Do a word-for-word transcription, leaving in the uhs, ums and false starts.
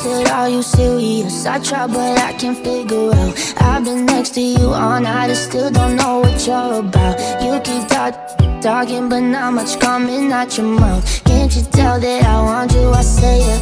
said, are you serious? I try but I can't figure out. I've been next to you all night and still don't know what you're about. You keep talk, talking but not much coming out your mouth. Can't you tell that I want you? I say it